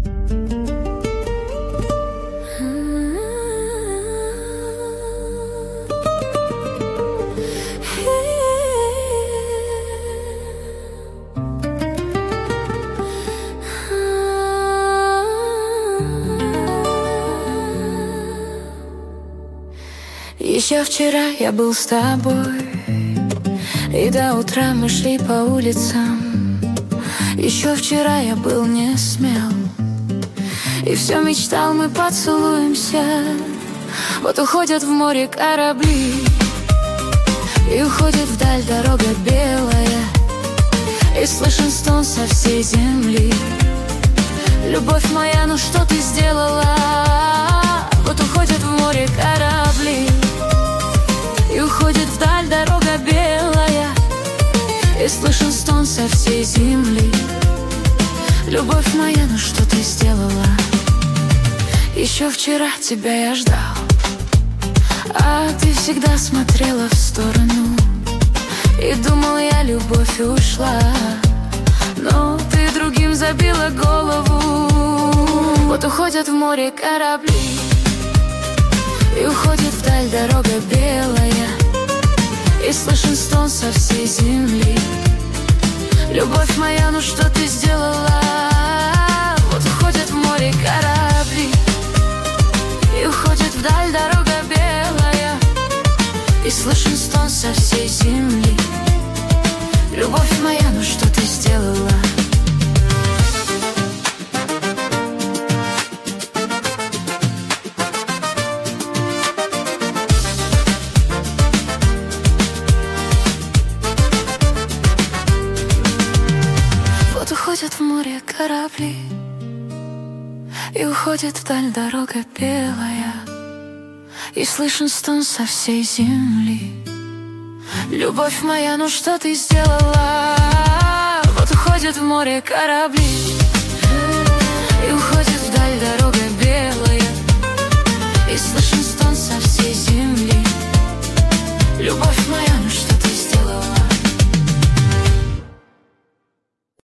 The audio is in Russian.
Еще вчера я был с тобой, и до утра мы шли по улицам. Еще вчера я был не смел, и все мечтал, мы поцелуемся. Вот уходят в море корабли, и уходит вдаль дорога белая, и слышен стон со всей земли. Любовь моя, ну что ты сделала? Вот уходят в море корабли, и уходит вдаль дорога белая, и слышен стон со всей земли. Любовь моя, ну что ты сделала? Еще вчера тебя я ждал, а ты всегда смотрела в сторону, и думал я, любовь ушла, но ты другим забила голову. Вот уходят в море корабли, и уходит вдаль дорога белая, и слышен стон со всей земли. Любовь моя, ну что ты сделала? Вот уходят в море корабли, и уходит вдаль дорога белая, и слышен стон со всей земли. Любовь моя, ну что ты сделала? Вот уходят в море корабли, и уходит вдаль дорога белая, и слышен стон со всей земли. Любовь моя, ну что ты сделала? Вот уходит в море корабли, и уходит вдаль дорога белая, и слышен